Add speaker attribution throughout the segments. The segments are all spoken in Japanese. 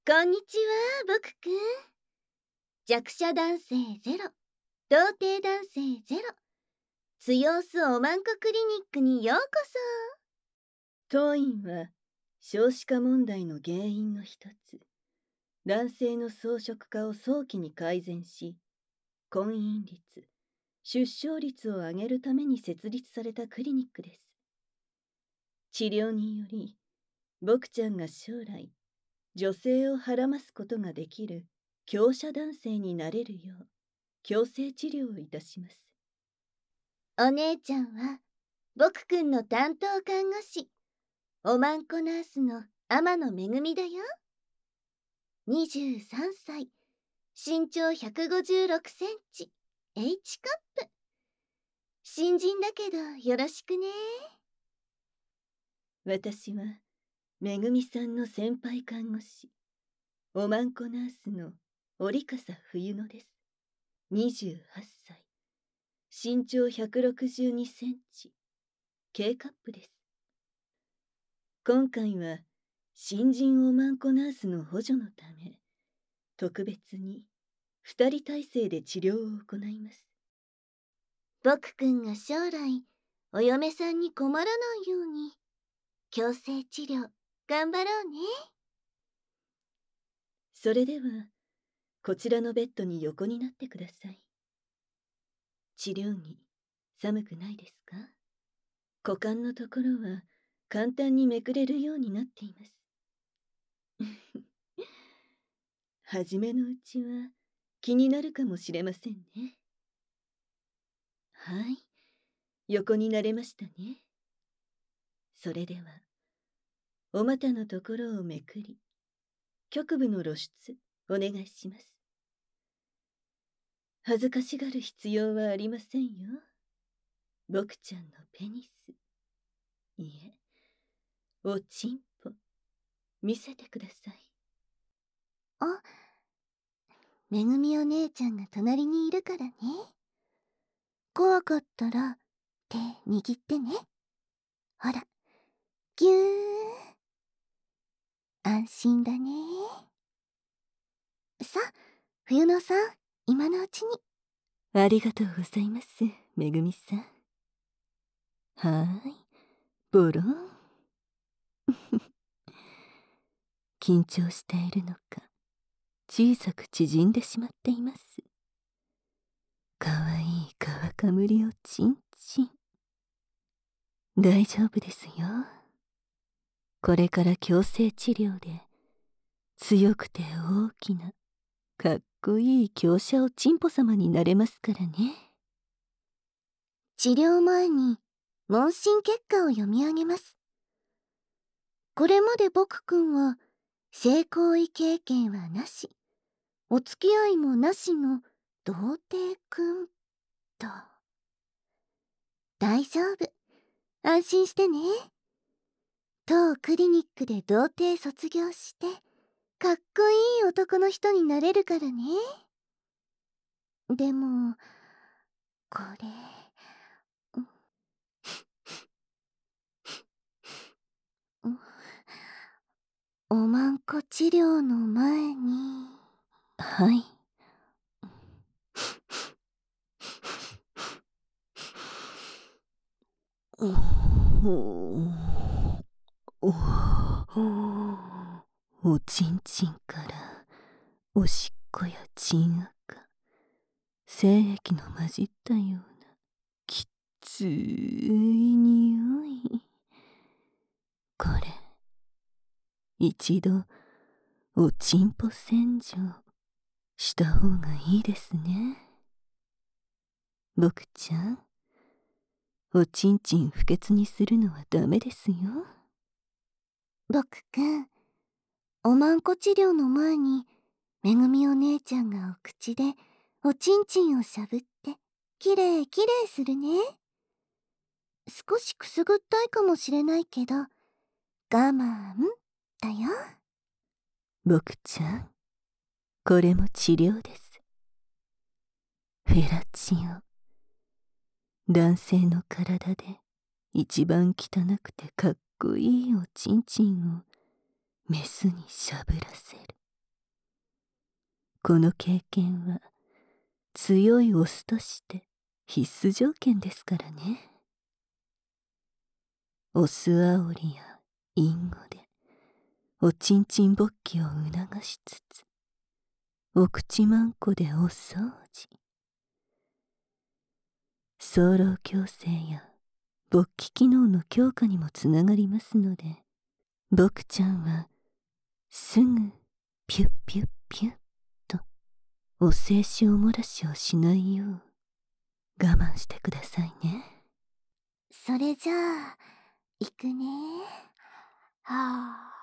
Speaker 1: こんにちは、僕くん。弱者男性ゼロ、童貞男性ゼロ、強すおまんこクリニックにようこ
Speaker 2: 当院は少子化問題の原因の一つ、男性の草食化を早期に改善し、婚姻率、出生率を上げるために設立されたクリニックです。治療により、僕ちゃんが将来、女性をはらますことができる強者男性になれるよう、矯正治療をいたします。
Speaker 1: そ。お姉ちゃんは、僕くんの担当看護師、おまんこナースの天野めぐみだよ。23歳、身長156センチ、H カップ。新人だけどよろしくね。
Speaker 2: 私は、めぐみさんの先輩看護師、おまんこナースの折笠冬乃です。28歳。身長162センチ。K カップです。今回は、新人おまんこナースの補助のため、特別に2人体制で治療を行います。
Speaker 1: 僕くんが将来、お嫁さんに困らないように、矯正治療、頑張ろうね。
Speaker 2: それでは、こちらのベッドに横になってください。治療着、寒くないですか？股間のところは簡単にめくれるようになっています。はじめのうちは気になるかもしれませんね。はい、横になれましたね。それでは、お股のところをめくり、局部の露出、お願いします。恥ずかしがる必要はありませんよ。僕ちゃんのペニス、いえ、おちんぽ、見せてください。
Speaker 1: あ、めぐみお姉ちゃんが隣にいるからね。怖かったら手握ってね。ほら、ぎゅー。安心だね。さあ、冬野さん、今のうちに。
Speaker 2: ありがとうございます、めぐみさん。はーい、ボロン。緊張しているのか、小さく縮んでしまっています。かわいい皮かむりをチンチン。大丈夫ですよ。これから矯正治療で、強くて大きな、かっこいい強者おちんぽ様になれますからね。
Speaker 1: 治療前に、問診結果を読み上げます。これまで僕くんは、性行為経験はなし、お付き合いもなしの童貞くんと。大丈夫。安心してね。当クリニックで童貞卒業して、かっこいい男の人になれるからね。でも、これ、おまんこ治療の前に。
Speaker 2: はい。おちんちんからおしっこやちん赤、精液の混じったようなきっつい匂い。これ、一度おちんぽ洗浄した方がいいですね。僕ちゃん、おちんちん不潔にするのはダメですよ。
Speaker 1: 僕くん、おまんこ治療の前に、めぐみお姉ちゃんがお口でおちんちんをしゃぶって、きれいきれいするね。少しくすぐったいかもしれないけど、我慢だよ。
Speaker 2: 僕ちゃん、これも治療です。フェラチオ。男性の体で一番汚くてかっこいいおちんちんをメスにしゃぶらせる。 この経験は強いオスとして必須条件ですからね。オス煽りや隠語でおちんちん勃起を促しつつ、お口まんこでお掃除。早漏矯正や勃起機能の強化にもつながりますので、僕ちゃんはすぐピュッピュッピュッとお精子おもらしをしないよう我慢してくださいね。
Speaker 1: それじゃあ行くね。はあ。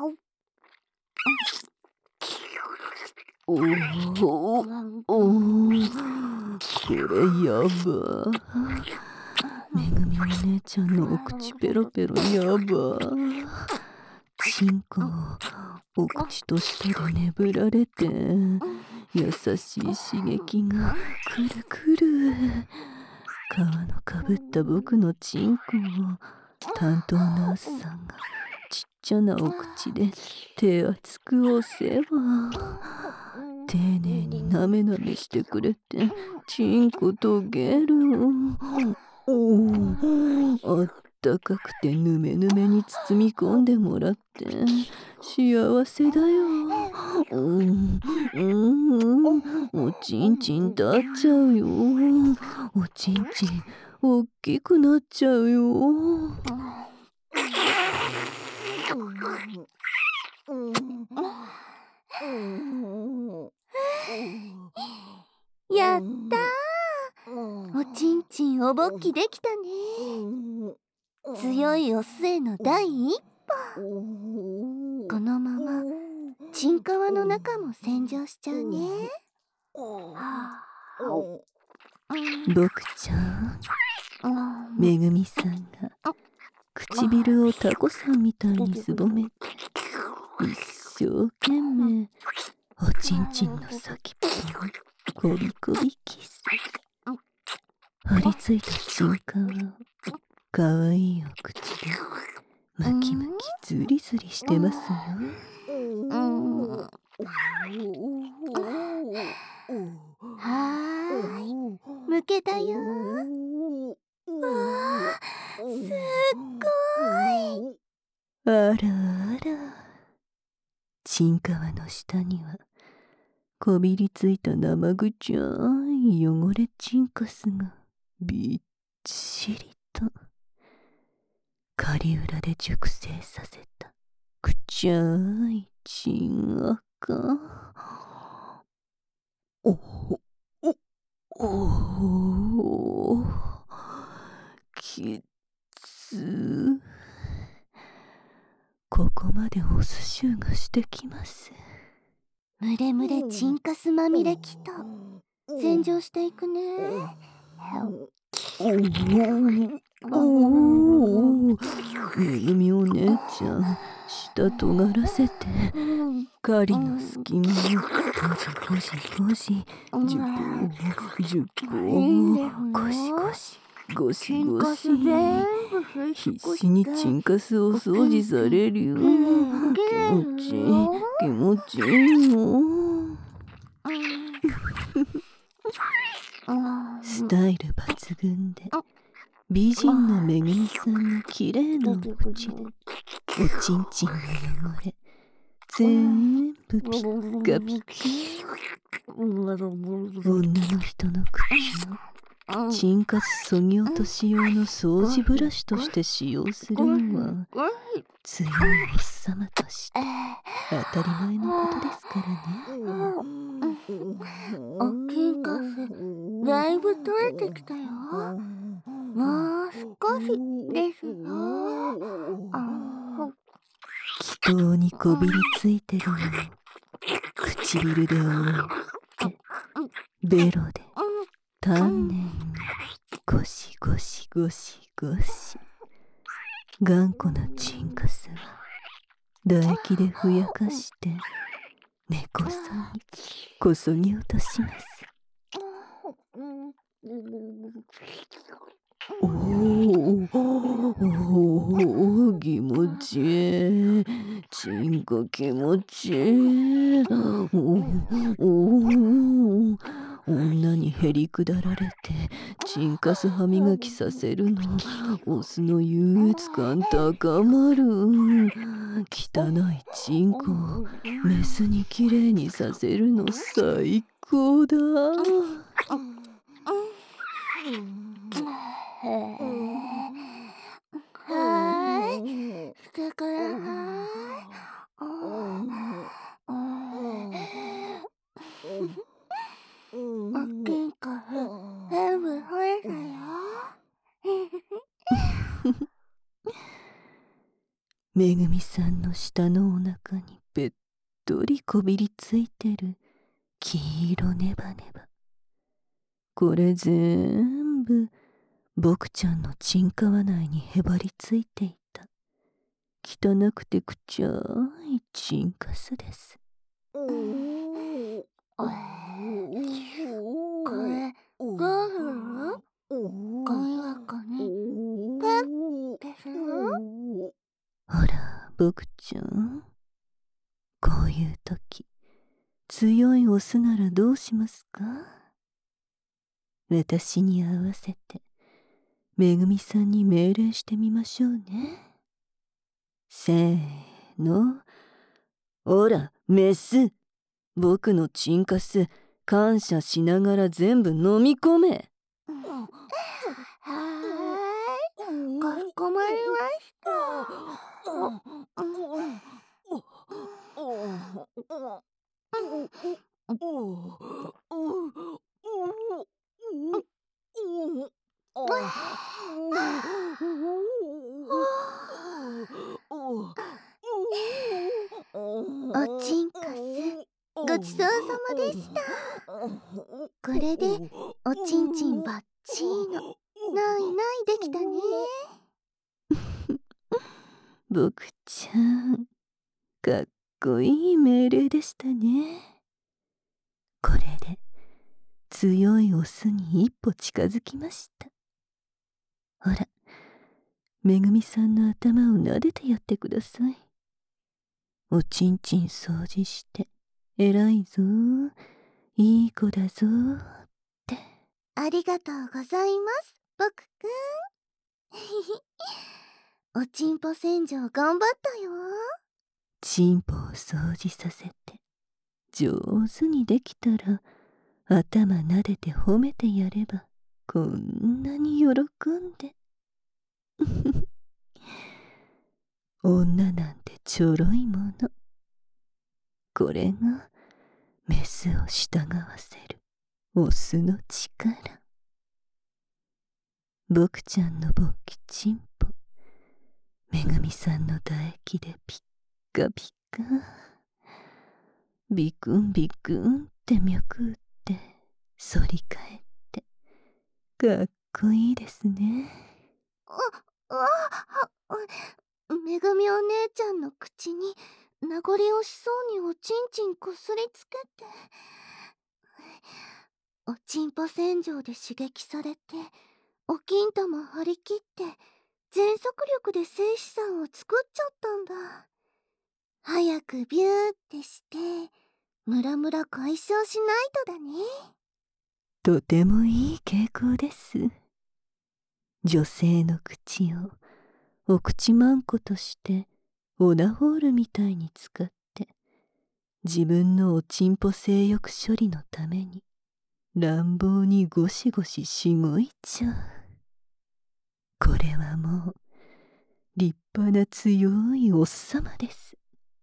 Speaker 2: おおこれやば。めぐみお姉ちゃんのお口ペロペロやば。チンコをお口と舌で眠られて、優しい刺激がくるくる。皮のかぶった僕のチンコを担当ナースさんがちっちゃなお口で手厚くお世話。丁寧になめなめしてくれてチンコとゲル。あったかくてぬめぬめに包み込んでもらって幸せだよ。おちんちん立っちゃうよ。おちんちんおっきくなっちゃうよ。
Speaker 1: やったー。おちんちんおぼっきできたね。強いオスへの第一歩。このままチンカワの中も洗浄しちゃうね。
Speaker 2: 僕ちゃん、めぐみさんが唇をタコさんみたいにすぼめて一生懸命おちんちんの先っぽをこびこびキス。張り付いたチンカワをかわいいお口でムキムキズリズリしてますよ。
Speaker 1: はーい、むけたよ。わー、すっごい。
Speaker 2: あらあら、チンカワの下にはこびりついた生ぐちゃい汚れチンカスがびっちりと狩裏で熟成させたくちゃいチンアカ。きつ。ここまでお寿司がしてきます。
Speaker 1: むれむれチンカスまみれきと洗浄していくね。
Speaker 2: めぐみお姉ちゃん、舌尖らせて狩りの隙間をゴシゴシゴシ、ジュポジュポ、ゴシゴシゴシゴシ、必死にチンカスを掃除されるよ。気持ちいいの。スタイル抜群で美人のめぐみさんの綺麗なお口でおちんちんの汚れ全部ピッカピカ。女の人の口をチンカスそぎ落とし用の掃除ブラシとして使用するのは強いおっさまとして当たり前のことですからね。
Speaker 1: おちんかすだいぶ取れてきたよ。もう少しですよ。
Speaker 2: 気筒にこびりついてるのを唇で覆ってベロで丹念にゴシゴシゴシゴシ。頑固なチンカスは唾液でふやかして根こそぎこそぎ落とします。気持ちいい。チンコ気持ちいい。
Speaker 3: へりくだられてチンカス歯磨きさせるのオスの優越感高まる。汚いチンコをメスにきれいにさせるの最高だ。
Speaker 1: してくれおっきんか全部取れたよ。
Speaker 3: めぐみさんの下のお腹にべっとりこびりついてる黄色ネバネバ。これ全部僕ちゃんのチンカワ内にへばりついていた汚くてくちゃいチンカスです。
Speaker 1: これどうする？ゴミ箱にペッてする？
Speaker 3: ほら僕ちゃん、こういう時強いオスならどうしますか？私に合わせてめぐみさんに命令してみましょうね。せーの。おらメス、僕のチンカス感謝しながら全部飲み込め。
Speaker 1: はーい、かしこまりました。おちんかすごちそうさまでした。これでおちんちんばっちーのないないできたね。
Speaker 3: 僕ちゃん、かっこいい命令でしたね。これで強いオスに一歩近づきました。ほら、めぐみさんの頭を撫でてやってください。おちんちん掃除して偉いぞ、いい子だぞって。
Speaker 1: ありがとうございます、僕くん。おちんぽ洗浄頑張ったよ。
Speaker 3: チンポを掃除させて上手にできたら頭撫でて褒めてやればこんなに喜んで。女なんてちょろいもの。これがメスを従わせるオスの力。僕ちゃんの勃起チンポ、めぐみさんの唾液でピッカピカ。ビクンビクンって脈打って反り返ってかっこいいですね。
Speaker 1: めぐみお姉ちゃんの口に名残惜しそうにおちんちんこすりつけて、おちんぽ洗浄で刺激されてお金玉張り切って全速力で精子さんを作っちゃったんだ。早くビューってしてムラムラ解消しないとだね。
Speaker 3: とてもいい傾向です。女性の口をお口まんことしてオナホールみたいに使って自分のおちんぽ性欲処理のために乱暴にゴシゴシしごいちゃう。これはもう立派な強いおっさまです。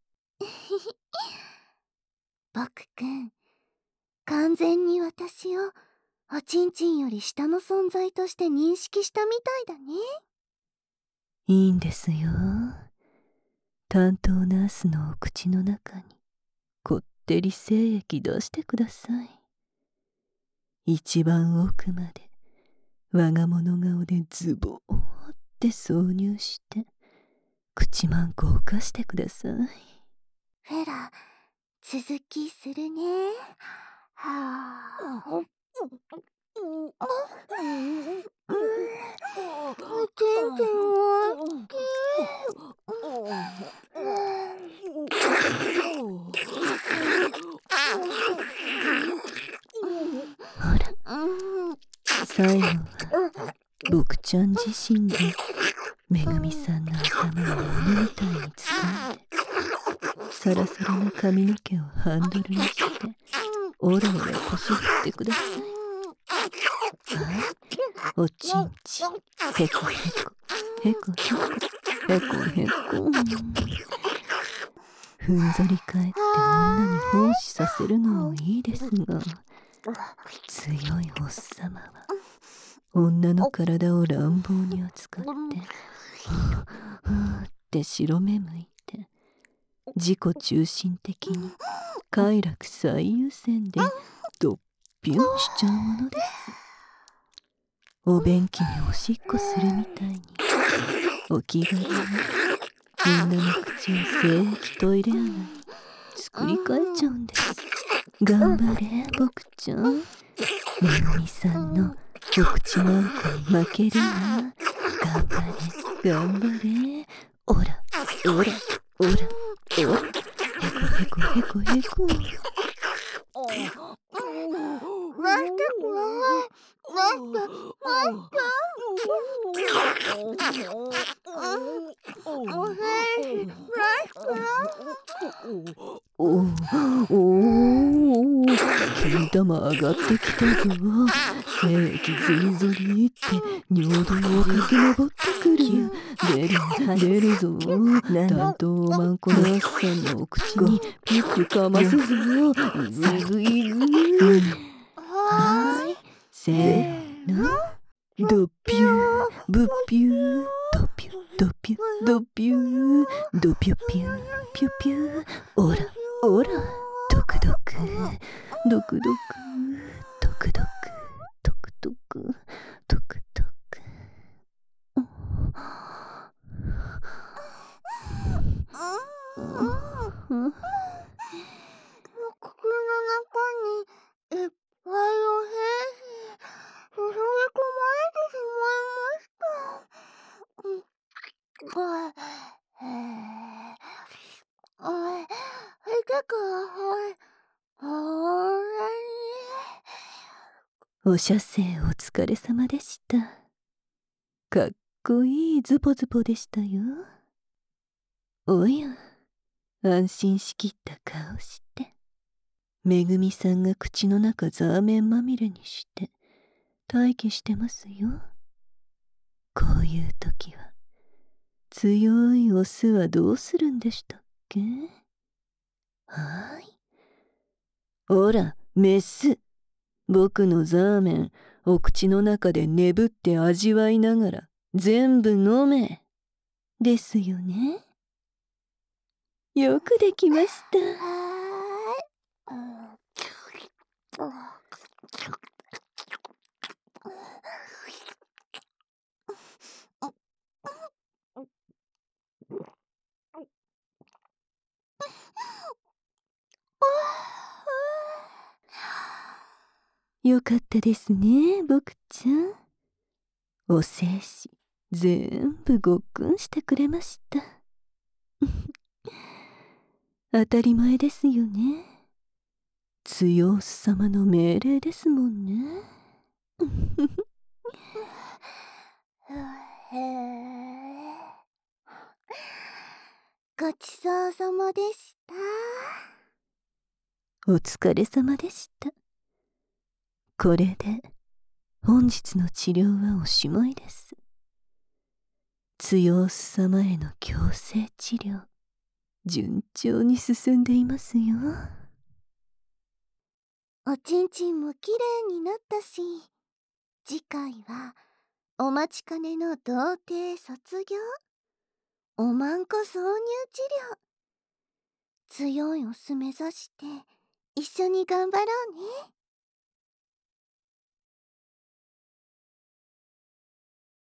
Speaker 1: 僕くん、完全に私をおちんちんより下の存在として認識したみたいだね。
Speaker 3: いいんですよ。担当ナースのお口の中にこってり精液出してください。一番奥まで我が物顔でズボーって挿入して口まんこをかしてください。
Speaker 1: フェラ、続きするね。はあ。おちんちん大きい。
Speaker 3: ほら、 最後は僕ちゃん自身でめぐみさんの頭を犬みたいに掴んでサラサラな髪の毛をハンドルにしてオラオラ腰振ってください。はい、おちんちへこへこへこへこへこへこ。ふんぞり返って女に奉仕させるのもいいですが、強いおっさまは女の体を乱暴に扱ってふーって白目向いて自己中心的に快楽最優先でドッピュンしちゃうものです。お便器におしっこするみたいにお気軽に女の口を聖域トイレ穴に作り変えちゃうんです。頑張れ僕ちゃん、めぐみさんのお口まんこに負けるな。頑張れ頑張れ、オラオラオラオラ、へこへこへこへこ。おお、金玉上がってきたぞ。正規ずりぞりって尿道を駆け上ってくる。出るぞ。担当マンコのおっさんのお口にピュッピュかますぞ。いぐいぐ。はーい、せーの、ドッピューブッピュードピュドピュドピュドピュピュピュピュ、オラオラ、ドクドクドクドクドクドクドクドクドクドク。
Speaker 1: 口の中にいっぱいおへ注ぎ込まれてしまいました。
Speaker 3: お射精お疲れ様でした。かっこいいズポズポでしたよ。おや、安心しきった顔して。めぐみさんが口の中ザーメンまみれにして待機してますよ。こういう時は強いオスはどうするんでしたっけ？はーい。おら、メス。僕のザーメンお口の中で眠って味わいながら全部飲め。ですよね。よくできました。よかったですね、僕ちゃん。お精子全部ごっくんしてくれました。当たり前ですよね。強おっさまの命令ですもんね。
Speaker 1: ごちそうさまでした。
Speaker 3: お疲れ様でした。これで本日の治療はおしまいです。強おっさまへの強制治療、順調に進んでいますよ。
Speaker 1: おちんちんもきれいになったし、次回はお待ちかねの童貞卒業、おまんこ挿入治療。強いオス目指して一緒に頑張ろうね。